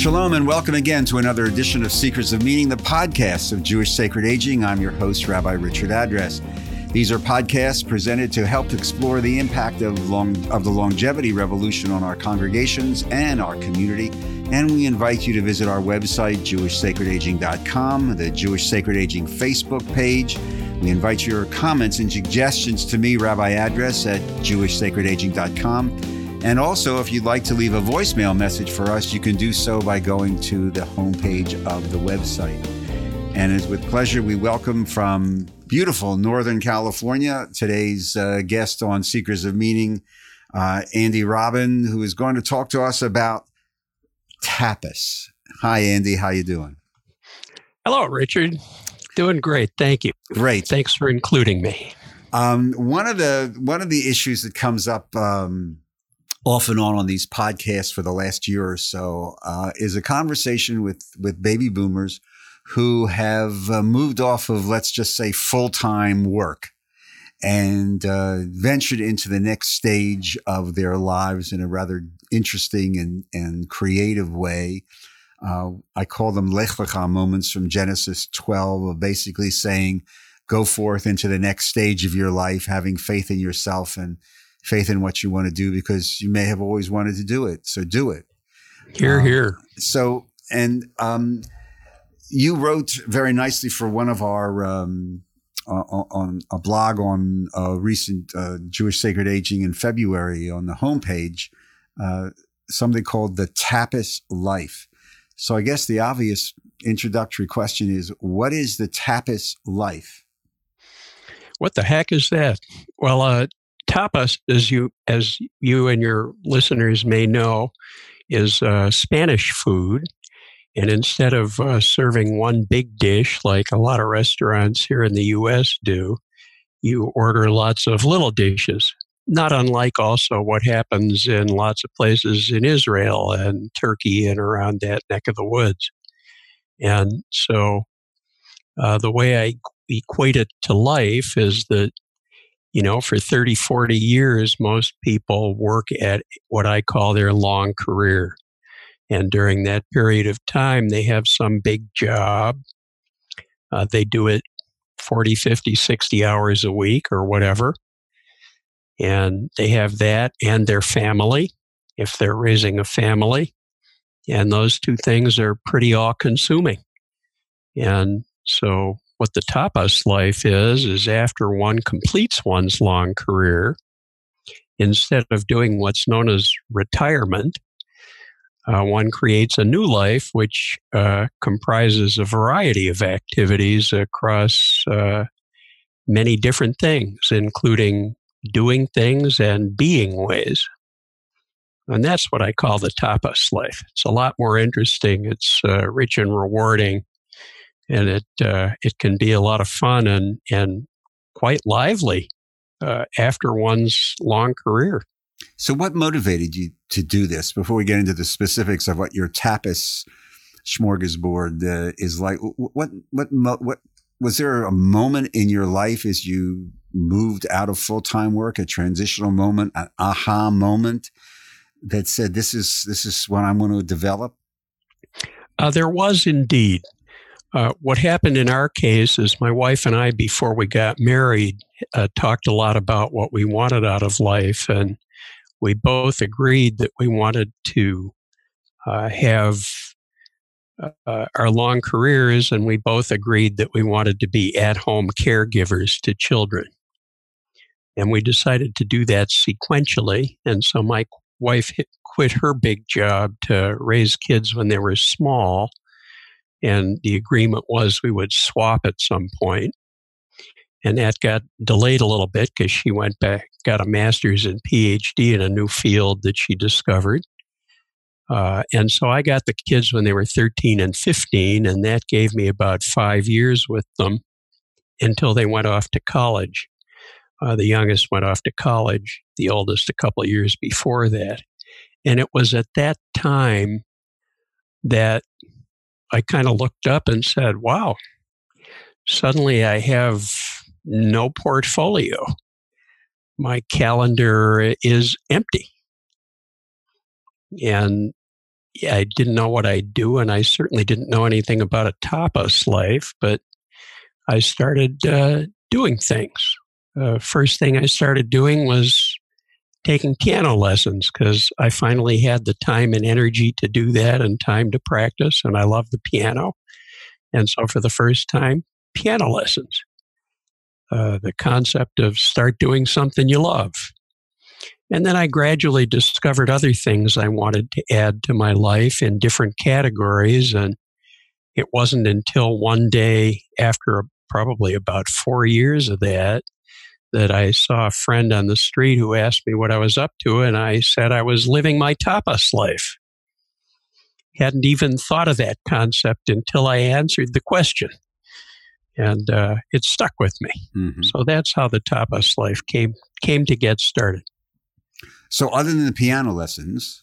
Shalom and welcome again to another edition of Secrets of Meaning, the podcast of Jewish Sacred Aging. I'm your host, Rabbi Richard Address. These are podcasts presented to help explore the impact of the longevity revolution on our congregations and our community. And we invite you to visit our website, jewishsacredaging.com, the Jewish Sacred Aging Facebook page. We invite your comments and suggestions to me, Rabbi Address, at jewishsacredaging.com. And also, if you'd like to leave a voicemail message for us, you can do so by going to the homepage of the website. And it's with pleasure we welcome from beautiful Northern California today's guest on Seekers of Meaning, Andy Robin, who is going to talk to us about tapas. Hi, Andy. How you doing? Hello, Richard. Doing great. Thank you. Great. Thanks for including me. One of the issues that comes up off and on these podcasts for the last year or so is a conversation with baby boomers who have moved off of, let's just say, full-time work and ventured into the next stage of their lives in a rather interesting and creative way. I call them Lech Lecha moments from Genesis 12, of basically saying, go forth into the next stage of your life, having faith in yourself and faith in what you want to do, because you may have always wanted to do it. So do it. Hear, hear. You wrote very nicely for one of our, on a blog on recent Jewish Sacred Aging in February on the homepage, something called The Tapas Life. So I guess the obvious introductory question is, what is the tapas life? What the heck is that? Well, tapas, as you and your listeners may know, is Spanish food. And instead of serving one big dish like a lot of restaurants here in the U.S. do, you order lots of little dishes. Not unlike also what happens in lots of places in Israel and Turkey and around that neck of the woods. And so the way I equate it to life is that, for 30, 40 years, most people work at what I call their long career. And during that period of time, they have some big job. They do it 40, 50, 60 hours a week or whatever. And they have that and their family, if they're raising a family. And those two things are pretty all-consuming. And so what the tapas life is after one completes one's long career, instead of doing what's known as retirement, one creates a new life, which comprises a variety of activities across many different things, including doing things and being ways. And that's what I call the tapas life. It's a lot more interesting. It's rich and rewarding, and it can be a lot of fun and quite lively after one's long career. So what motivated you to do this? Before we get into the specifics of what your tapas smorgasbord is like, what was there a moment in your life as you moved out of full-time work, a transitional moment, an aha moment that said, this is what I'm going to develop? There was indeed. What happened in our case is my wife and I, before we got married, talked a lot about what we wanted out of life, and we both agreed that we wanted to have our long careers, and we both agreed that we wanted to be at-home caregivers to children. And we decided to do that sequentially. And so my wife quit her big job to raise kids when they were small, and the agreement was we would swap at some point. And that got delayed a little bit because she went back, got a master's and PhD in a new field that she discovered. And so I got the kids when they were 13 and 15, and that gave me about 5 years with them until they went off to college. The youngest went off to college, the oldest a couple of years before that. And it was at that time that I kind of looked up and said, wow, suddenly I have no portfolio. My calendar is empty. And, I didn't know what I'd do, and I certainly didn't know anything about a tapas life, but I started doing things. First thing I started doing was taking piano lessons because I finally had the time and energy to do that and time to practice, and I love the piano. And so for the first time, piano lessons. The concept of start doing something you love. And then I gradually discovered other things I wanted to add to my life in different categories. And it wasn't until one day after probably about 4 years of that I saw a friend on the street who asked me what I was up to. And I said I was living my tapas life. Hadn't even thought of that concept until I answered the question. And it stuck with me. Mm-hmm. So that's how the tapas life came to get started. So other than the piano lessons,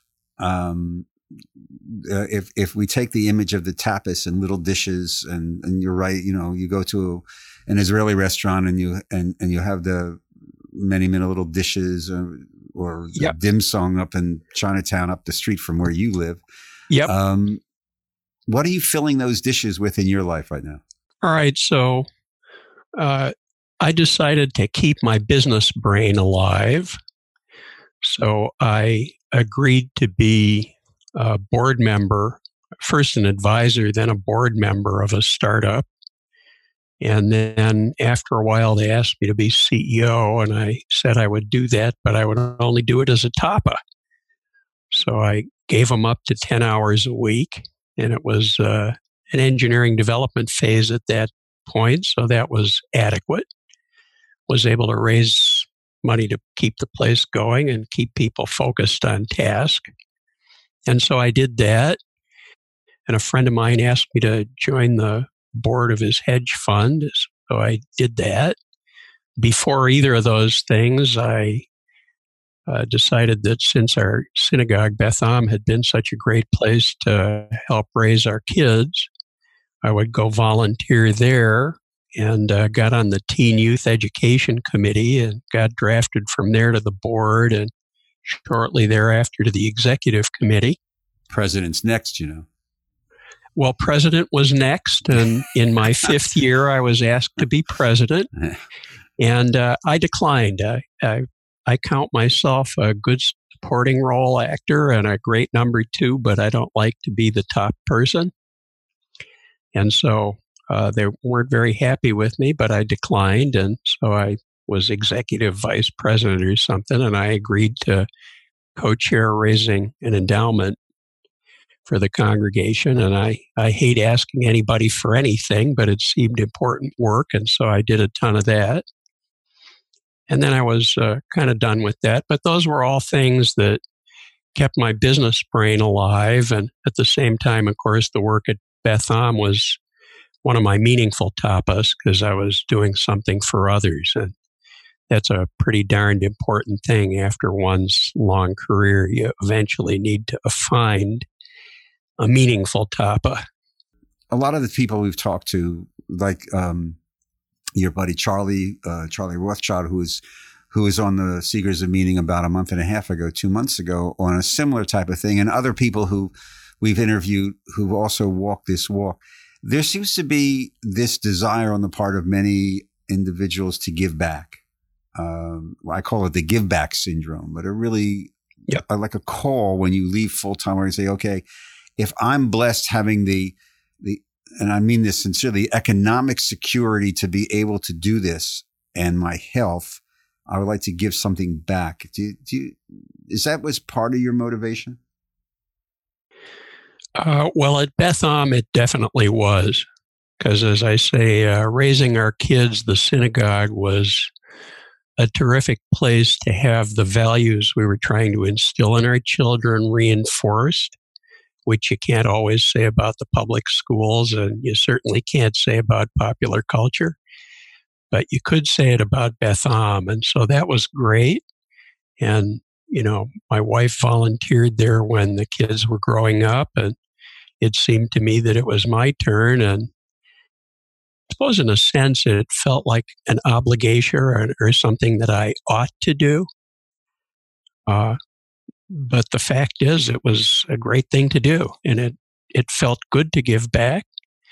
if we take the image of the tapas and little dishes, and you're right, you go to an Israeli restaurant and you have the many little dishes or yep. dim sum up in Chinatown up the street from where you live. Yep. What are you filling those dishes with in your life right now? All right. So I decided to keep my business brain alive. So I agreed to be a board member, first an advisor, then a board member of a startup. And then after a while, they asked me to be CEO, and I said I would do that, but I would only do it as a tapa. So I gave them up to 10 hours a week, and it was an engineering development phase at that point, so that was adequate. Was able to raise money to keep the place going and keep people focused on task. And so I did that. And a friend of mine asked me to join the board of his hedge fund. So I did that. Before either of those things, I decided that since our synagogue, Beth Am, had been such a great place to help raise our kids, I would go volunteer there. And got on the Teen Youth Education Committee and got drafted from there to the board and shortly thereafter to the executive committee. President's next, Well, president was next. And in my 5th year, I was asked to be president. And I declined. I count myself a good supporting role actor and a great number 2, but I don't like to be the top person. And so they weren't very happy with me, but I declined. And so I was executive vice president or something, and I agreed to co-chair raising an endowment for the congregation. And I hate asking anybody for anything, but it seemed important work. And so I did a ton of that. And then I was kind of done with that. But those were all things that kept my business brain alive. And at the same time, of course, the work at Beth Am was one of my meaningful tapas because I was doing something for others. And that's a pretty darned important thing after one's long career. You eventually need to find a meaningful tapa. A lot of the people we've talked to, like your buddy Charlie Rothschild, who was on the Seekers of Meaning about 2 months ago on a similar type of thing, and other people who we've interviewed who've also walked this walk. There seems to be this desire on the part of many individuals to give back. I call it the give back syndrome, but it really, yep. Like a call when you leave full time where you say, okay, if I'm blessed having the, and I mean this sincerely, economic security to be able to do this and my health, I would like to give something back. Is that was part of your motivation? Well, at Beth Am, it definitely was. Because as I say, raising our kids, the synagogue was a terrific place to have the values we were trying to instill in our children reinforced, which you can't always say about the public schools, and you certainly can't say about popular culture. But you could say it about Beth Am, and so that was great. And, my wife volunteered there when the kids were growing up, and it seemed to me that it was my turn. And I suppose in a sense it felt like an obligation or something that I ought to do. But the fact is, it was a great thing to do, and it felt good to give back.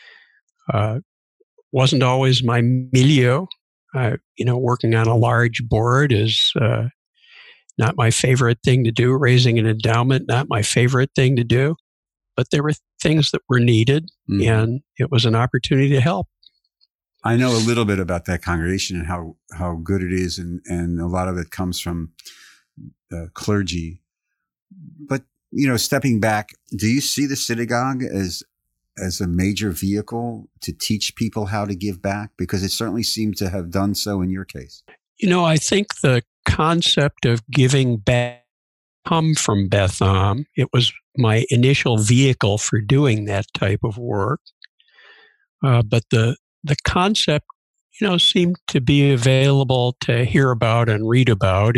Wasn't always my milieu. Working on a large board is not my favorite thing to do. Raising an endowment, not my favorite thing to do. But there were things that were needed, and it was an opportunity to help. I know a little bit about that congregation and how good it is, and a lot of it comes from clergy. But, stepping back, do you see the synagogue as a major vehicle to teach people how to give back? Because it certainly seemed to have done so in your case. I think the concept of giving back come from Beth Am. It was my initial vehicle for doing that type of work. But the concept, seemed to be available to hear about and read about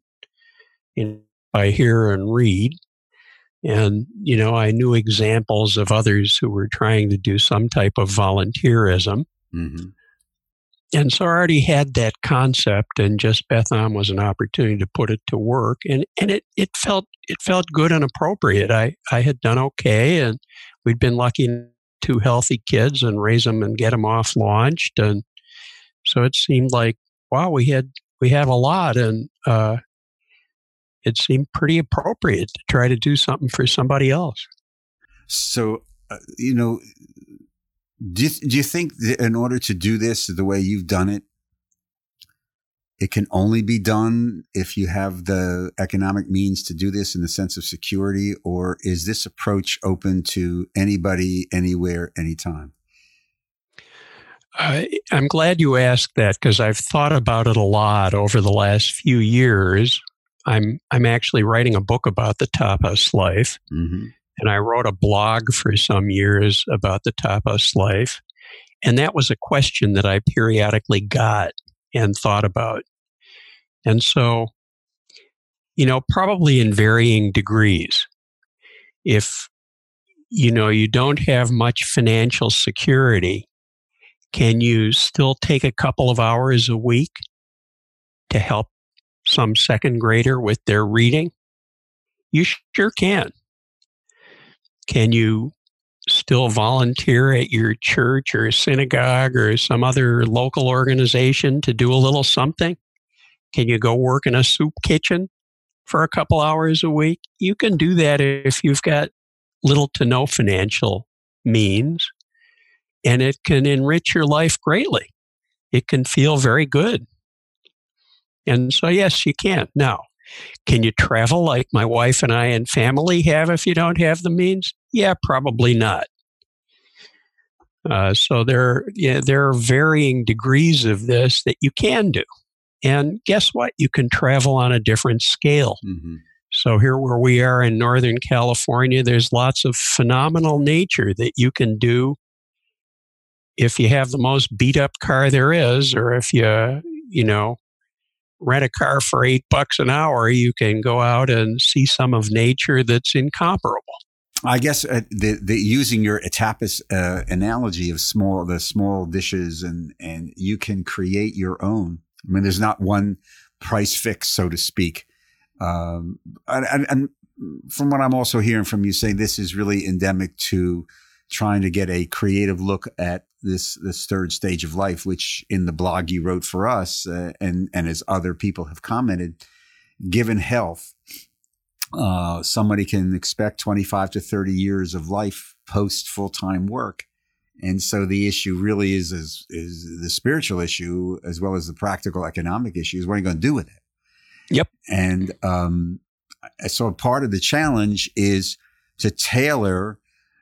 by hear and read. And, I knew examples of others who were trying to do some type of volunteerism. Mm-hmm. And so I already had that concept, and just Beth Am was an opportunity to put it to work. And it felt good and appropriate. I had done okay, and we'd been lucky, 2 healthy kids, and raise them and get them off launched. And so it seemed like, wow, we have a lot, and it seemed pretty appropriate to try to do something for somebody else. So, do you think that in order to do this the way you've done it, it can only be done if you have the economic means to do this in the sense of security, or is this approach open to anybody, anywhere, anytime? I'm glad you asked that, because I've thought about it a lot over the last few years. I'm actually writing a book about the tapas life. Mm-hmm. And I wrote a blog for some years about the tapas life. And that was a question that I periodically got and thought about. And so, probably in varying degrees, if, you don't have much financial security, can you still take a couple of hours a week to help some second grader with their reading? You sure can. Can you still volunteer at your church or synagogue or some other local organization to do a little something? Can you go work in a soup kitchen for a couple hours a week? You can do that if you've got little to no financial means, and it can enrich your life greatly. It can feel very good. And so, yes, you can. Now, can you travel like my wife and I and family have if you don't have the means? Yeah, probably not. So there are varying degrees of this that you can do. And guess what? You can travel on a different scale. Mm-hmm. So here where we are in Northern California, there's lots of phenomenal nature that you can do if you have the most beat up car there is, or if you rent a car for $8 an hour, you can go out and see some of nature that's incomparable. I guess the using your tapas analogy of the small dishes, and you can create your own. I mean, there's not one price fix, so to speak. And from what I'm also hearing from you, saying this is really endemic to trying to get a creative look at this third stage of life, which in the blog you wrote for us, and as other people have commented, given health, somebody can expect 25 to 30 years of life post full-time work. And so the issue really is the spiritual issue as well as the practical economic issues. What are you going to do with it? Yep. And so part of the challenge is to tailor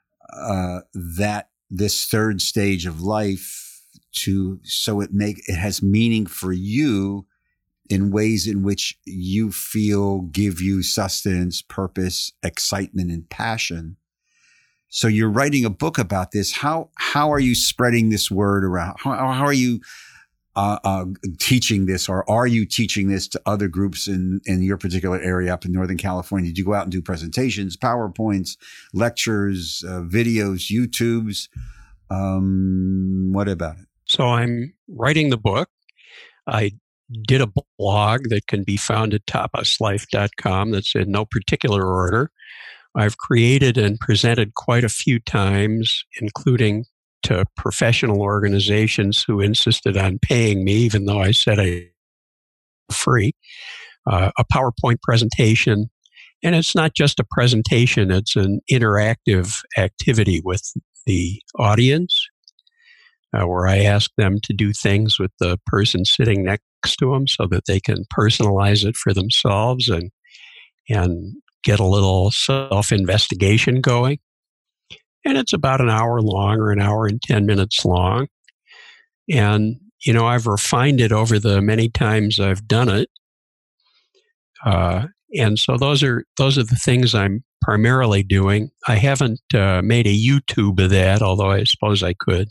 this third stage of life so it has meaning for you in ways in which you feel give you sustenance, purpose, excitement, and passion. So you're writing a book about this. How are you spreading this word around? How are you teaching this, or are you teaching this to other groups in your particular area up in Northern California? Did you go out and do presentations, PowerPoints, lectures, videos, YouTubes? What about it? So I'm writing the book. I did a blog that can be found at tapaslife.com that's in no particular order. I've created and presented quite a few times, including to professional organizations who insisted on paying me, even though I said I free, a PowerPoint presentation. And it's not just a presentation, it's an interactive activity with the audience where I ask them to do things with the person sitting next to them so that they can personalize it for themselves and get a little self-investigation going. And it's about an hour long or an hour and 10 minutes long. And, I've refined it over the many times I've done it. And so those are the things I'm primarily doing. I haven't made a YouTube of that, although I suppose I could.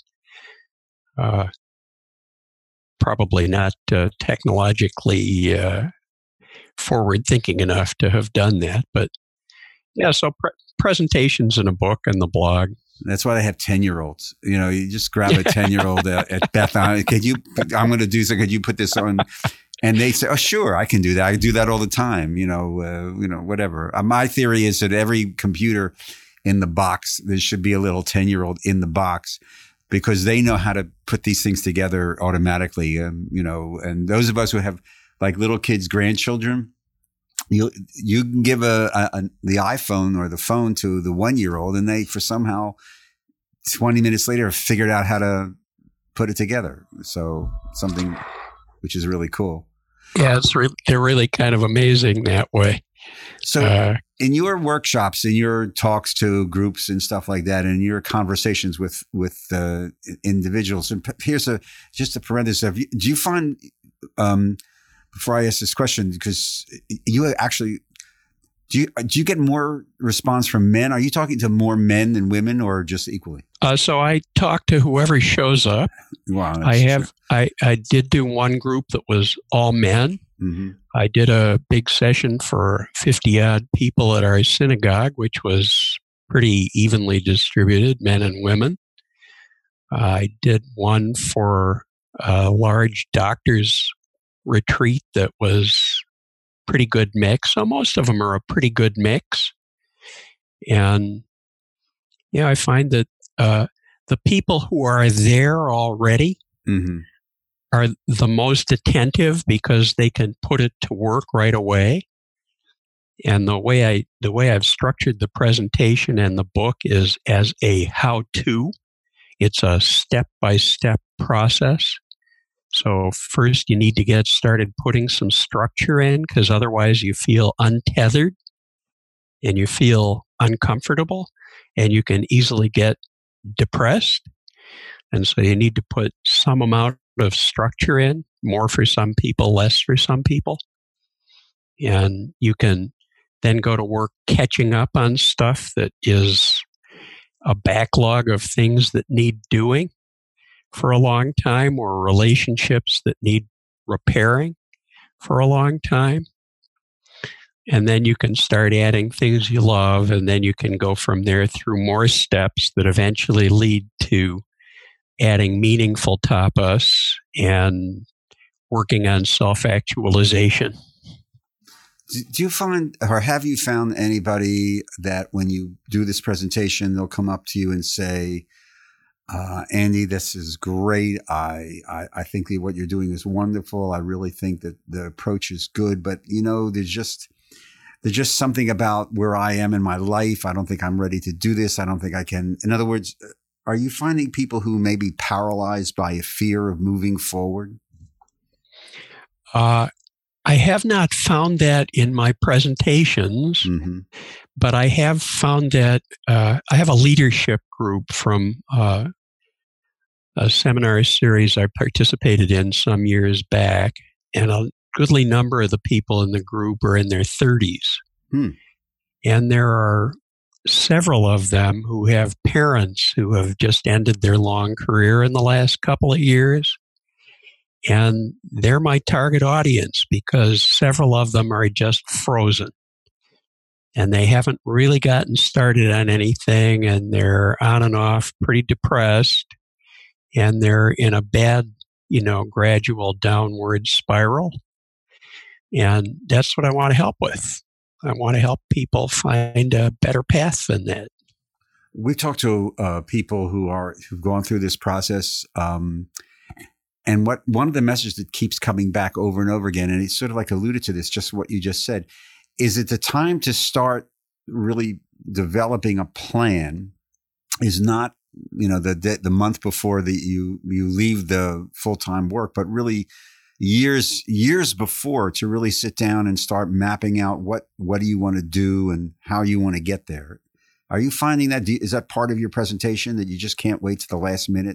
Probably not technologically forward-thinking enough to have done that. But yeah, so presentations in a book and the blog. That's why they have 10-year-olds. You just grab a 10-year-old at Beth. I'm going to do so. Could you put this on? And they say, "Oh, sure, I can do that. I do that all the time." Whatever. My theory is that every computer in the box, there should be a little 10-year-old in the box, because they know how to put these things together automatically. And those of us who have like little kids, grandchildren, you can give the iPhone or the phone to the 1-year-old, and they for somehow 20 minutes later have figured out how to put it together. So something which is really cool. Yeah, they're really kind of amazing that way. So in your workshops, in your talks to groups and stuff like that, and your conversations with individuals, and here's just a parenthesis. Do you find, before I ask this question, because you actually, do you get more response from men? Are you talking to more men than women, or just equally? So I talk to whoever shows up. Wow, I did do one group that was all men. Mm-hmm. I did a big session for 50-odd people at our synagogue, which was pretty evenly distributed, men and women. I did one for a large doctor's retreat that was pretty good mix. So most of them are a pretty good mix. And I find that the people who are there already mm-hmm. are the most attentive because they can put it to work right away. And the way I've structured the presentation and the book is as a how-to. It's a step-by-step process. So first you need to get started putting some structure in, because otherwise you feel untethered and you feel uncomfortable and you can easily get depressed. And so you need to put some amount of structure in, more for some people, less for some people. And you can then go to work catching up on stuff that is a backlog of things that need doing for a long time, or relationships that need repairing for a long time. And then you can start adding things you love, and then you can go from there through more steps that eventually lead to adding meaningful tapas and working on self-actualization. Do you find, or have you found anybody that when you do this presentation, they'll come up to you and say, Andy, this is great. I think that what you're doing is wonderful. I really think that the approach is good, but there's just something about where I am in my life. I don't think I'm ready to do this. I don't think I can. In other words, are you finding people who may be paralyzed by a fear of moving forward? I have not found that in my presentations, mm-hmm. but I have found that I have a leadership group from a seminar series I participated in some years back, and a goodly number of the people in the group are in their 30s. And there are several of them who have parents who have just ended their long career in the last couple of years. And they're my target audience because several of them are just frozen. And they haven't really gotten started on anything, and they're on and off pretty depressed. And they're in a bad gradual downward spiral. And that's what I want to help with. I want to help people find a better path than that. We talk to people who've gone through this process, and one of the messages that keeps coming back over and over again, and it's sort of like alluded to this, just what you just said, is it the time to start really developing a plan is not the month before you leave the full-time work, but really years before, to really sit down and start mapping out what do you want to do and how you want to get there. Are you finding that? Is that part of your presentation, that you just can't wait to the last minute?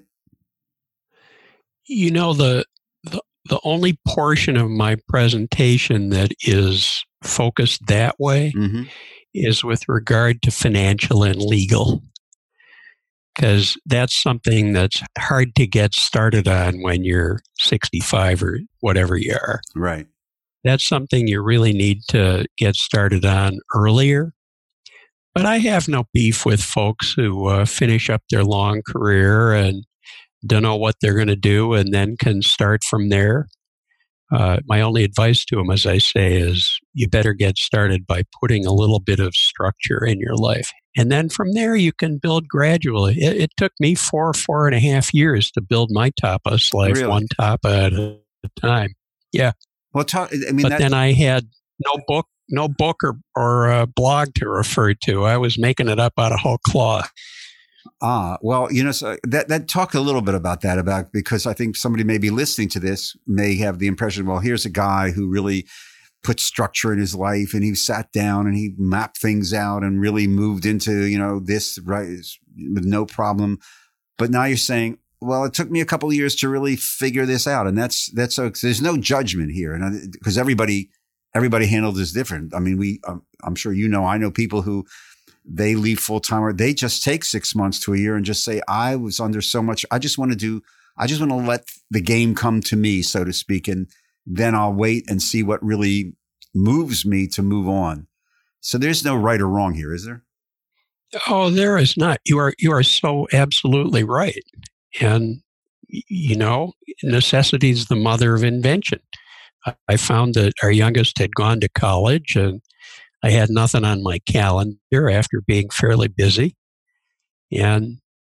The only portion of my presentation that is focused that way is with regard to financial and legal, because that's something that's hard to get started on when you're 65 or whatever you are. Right. That's something you really need to get started on earlier. But I have no beef with folks who finish up their long career and don't know what they're going to do and then can start from there. My only advice to them, as I say, is you better get started by putting a little bit of structure in your life. And then from there, you can build gradually. It took me 4.5 years to build my tapas life, Really? one tapa at a time. Yeah. Well, then I had no book or blog to refer to. I was making it up out of whole cloth. Well, so that talk a little bit about that, because I think somebody may be listening to this may have the impression, well, here's a guy who really put structure in his life, and he sat down and he mapped things out and really moved into, this right with no problem. But now you're saying, well, it took me a couple of years to really figure this out. And that's there's no judgment here. And because everybody handles this different. I mean, I'm sure I know people who they leave full time, or they just take 6 months to a year and just say, I was under so much. I just want to let the game come to me, so to speak. And then I'll wait and see what really moves me to move on. So there's no right or wrong here, is there? Oh, there is not. You are so absolutely right. And, necessity is the mother of invention. I found that our youngest had gone to college, and I had nothing on my calendar after being fairly busy. And,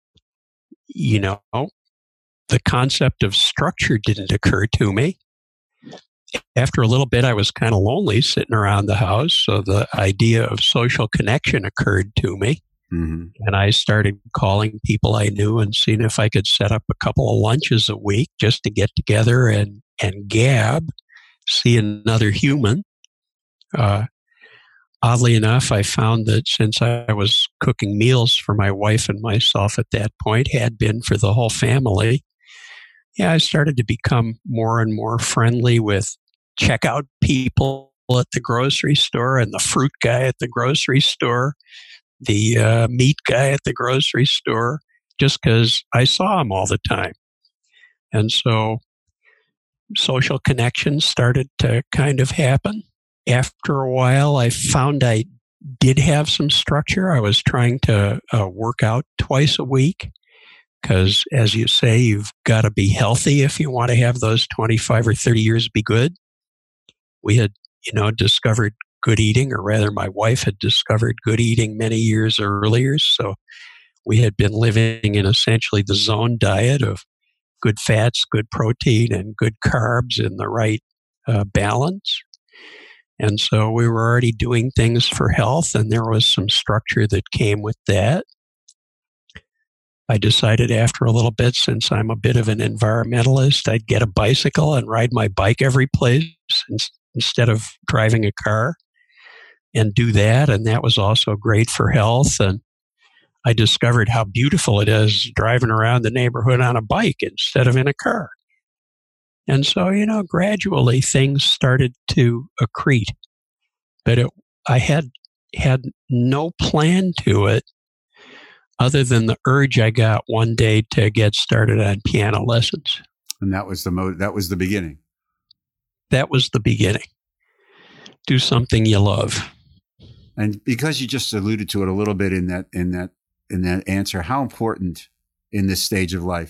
the concept of structure didn't occur to me. After a little bit, I was kind of lonely sitting around the house. So the idea of social connection occurred to me. Mm-hmm. And I started calling people I knew and seeing if I could set up a couple of lunches a week just to get together and gab, see another human. Oddly enough, I found that since I was cooking meals for my wife and myself at that point, had been for the whole family, I started to become more and more friendly with checkout people at the grocery store and the fruit guy at the grocery store, the meat guy at the grocery store, just because I saw him all the time. And so social connections started to kind of happen. After a while, I found I did have some structure. I was trying to work out twice a week because, as you say, you've got to be healthy if you want to have those 25 or 30 years be good. We had, discovered good eating, or rather my wife had discovered good eating many years earlier. So we had been living in essentially the zone diet of good fats, good protein, and good carbs in the right balance. And so we were already doing things for health, and there was some structure that came with that. I decided after a little bit, since I'm a bit of an environmentalist, I'd get a bicycle and ride my bike every place instead of driving a car, and do that. And that was also great for health. And I discovered how beautiful it is driving around the neighborhood on a bike instead of in a car. And so, gradually things started to accrete. But I had no plan to it other than the urge I got one day to get started on piano lessons. And that was the beginning. That was the beginning. Do something you love. And because you just alluded to it a little bit in that answer, how important in this stage of life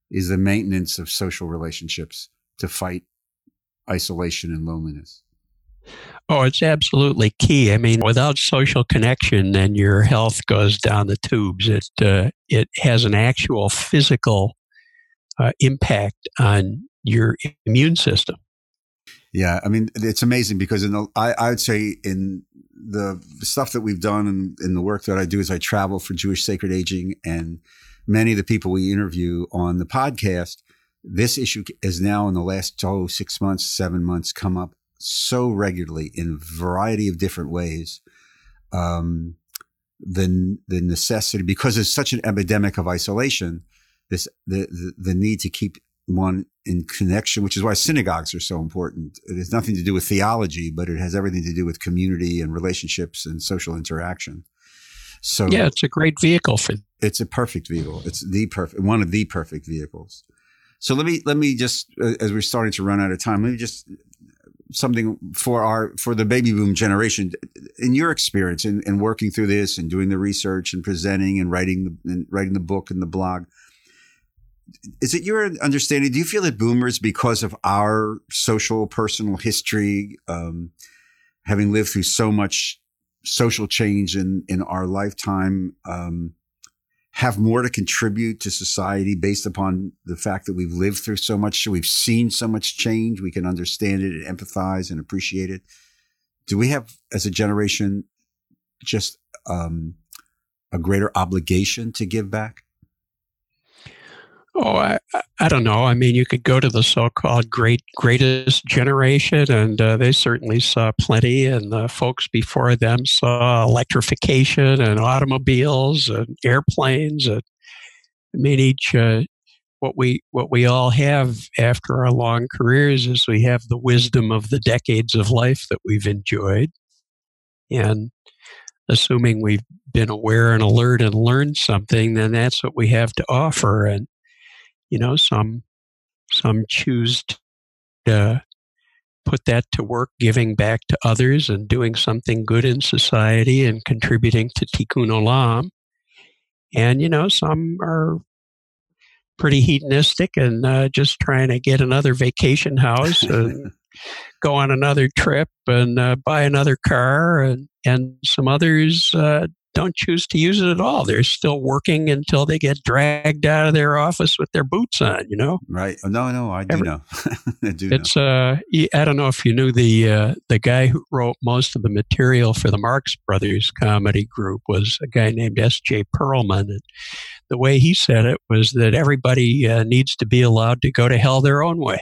is the maintenance of social relationships to fight isolation and loneliness. Oh, it's absolutely key. I mean, without social connection, then your health goes down the tubes. It has an actual physical impact on your immune system. Yeah, I mean, it's amazing because I would say in the stuff that we've done and in the work that I do is I travel for Jewish Sacred Aging, and many of the people we interview on the podcast, this issue is now in the last 6 months, 7 months come up so regularly in a variety of different ways. The necessity, because there's such an epidemic of isolation, the need to keep one in connection, which is why synagogues are so important. It has nothing to do with theology, but it has everything to do with community and relationships and social interaction. So yeah, it's a great vehicle for. It's a perfect vehicle. It's one of the perfect vehicles. So let me just, as we're starting to run out of time, let me just something for the baby boom generation. In your experience in working through this and doing the research and presenting and writing the book and the blog, is it your understanding? Do you feel that boomers, because of our social personal history, having lived through so much social change in our lifetime, have more to contribute to society based upon the fact that we've lived through so much, we've seen so much change, we can understand it and empathize and appreciate it? Do we have, as a generation, just a greater obligation to give back? Oh, I don't know. I mean, you could go to the so-called greatest generation, and they certainly saw plenty, and the folks before them saw electrification and automobiles and airplanes. And I mean, what we all have after our long careers is we have the wisdom of the decades of life that we've enjoyed, and assuming we've been aware and alert and learned something, then that's what we have to offer. And some choose to put that to work, giving back to others and doing something good in society and contributing to Tikkun Olam. And, some are pretty hedonistic and just trying to get another vacation house and go on another trip and buy another car. And some others don't choose to use it at all. They're still working until they get dragged out of their office with their boots on, Right. No, I do know. I do know. I don't know if you knew the guy who wrote most of the material for the Marx Brothers comedy group was a guy named S.J. Perlman. And the way he said it was that everybody needs to be allowed to go to hell their own way.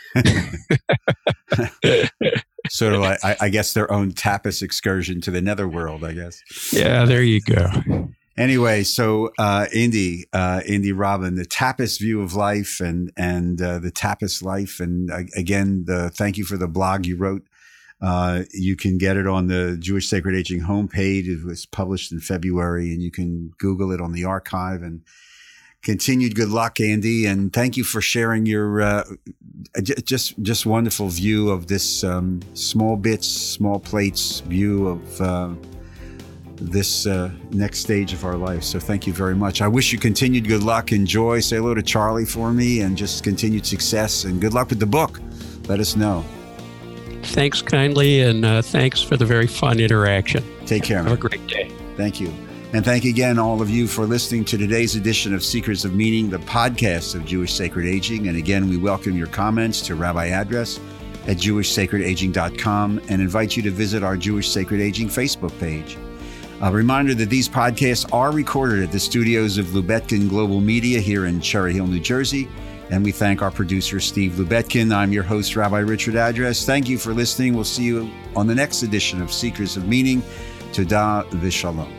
Sort of like, I guess, their own tapas excursion to the netherworld, I guess. Yeah, there you go. Anyway, so Indy Robin, the tapas view of life and the tapas life. And again, thank you for the blog you wrote. You can get it on the Jewish Sacred Aging homepage. It was published in February, and you can Google it on the archive. And continued good luck, Andy, and thank you for sharing your just wonderful view of this small bits, small plates view of this next stage of our life. So thank you very much. I wish you continued good luck and joy. Say hello to Charlie for me, and just continued success and good luck with the book. Let us know. Thanks kindly, and thanks for the very fun interaction. Take care, man. Have a great day. Thank you. And thank again all of you for listening to today's edition of Secrets of Meaning, the podcast of Jewish Sacred Aging. And again, we welcome your comments to Rabbi Address at jewishsacredaging.com and invite you to visit our Jewish Sacred Aging Facebook page. A reminder that these podcasts are recorded at the studios of Lubetkin Global Media here in Cherry Hill, New Jersey. And we thank our producer, Steve Lubetkin. I'm your host, Rabbi Richard Address. Thank you for listening. We'll see you on the next edition of Secrets of Meaning. Todah v'shalom.